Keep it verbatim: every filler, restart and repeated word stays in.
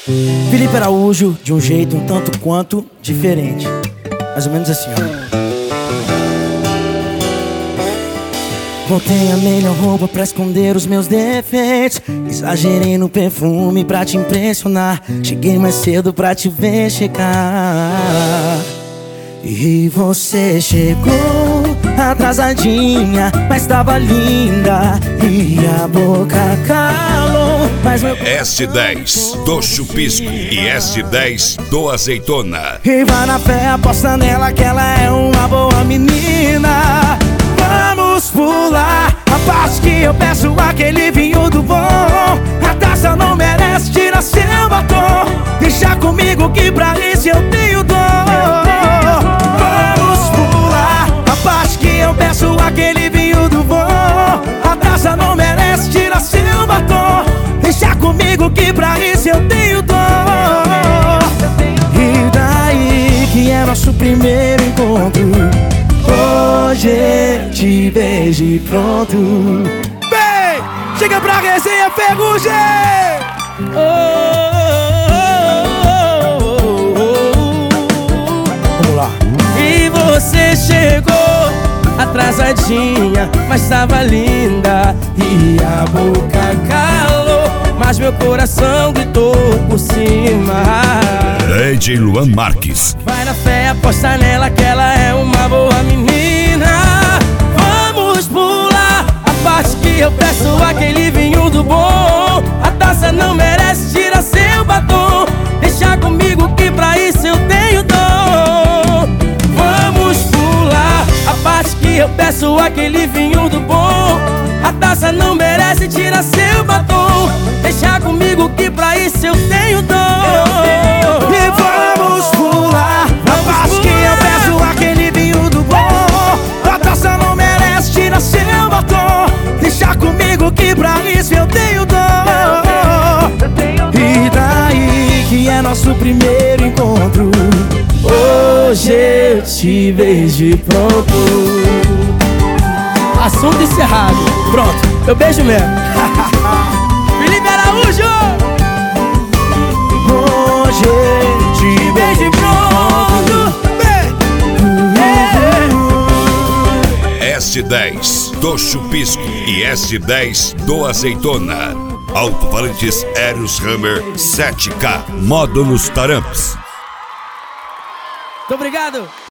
Felipe Araújo, de um jeito um tanto quanto diferente. Mais ou menos assim, ó. Botei a melhor roupa pra esconder os meus defeitos. Exagerei no perfume pra te impressionar. Cheguei mais cedo pra te ver chegar. E você chegou atrasadinha, mas tava linda. E a boca calou, mas meu... S dez do Chupisco e S dez do Azeitona. E vai na fé, aposta nela que ela é uma boa menina. Vamos pular a parte que eu peço aquele vinho do bom. A taça não merece, tira seu batom. Deixa comigo que pra isso eu tenho dor. Vamos pular a parte que eu peço aquele vinho do bom. A taça não merece, tira seu batom. Deixa comigo que pra isso eu tenho dor. E daí que é nosso primeiro encontro. Hoje te vejo e pronto. Vem, chega pra resenha, Ferrugem! Oh, oh, oh, oh. Vamos lá. E você chegou atrasadinha, mas tava linda. E a boca calou, mas meu coração gritou por cima. D J Luan Marques. Vai na fé, aposta nela que ela é uma boa menina. Vamos pular a parte que eu peço aquele vinho do bom. A taça não merece, tira seu batom. Deixa comigo que pra isso eu tenho dor. Vamos pular a parte que eu peço aquele vinho do bom. A taça não merece, tira seu batom. Deixa comigo que pra isso eu tenho dor. E vamos pular a parte que eu peço aquele vinho do bom. A taça não merece, tira seu batom. Deixa comigo que pra isso eu tenho dor. E daí que é nosso primeiro encontro. Hoje eu te vejo e pronto. Assunto encerrado. Pronto, eu beijo mesmo. Felipe Araújo! Hoje eu te beijo e pronto. S dez do Chupisco e S dez do Azeitona. Alto-falantes Eros Hammer sete K. Módulos Taramps. Muito obrigado.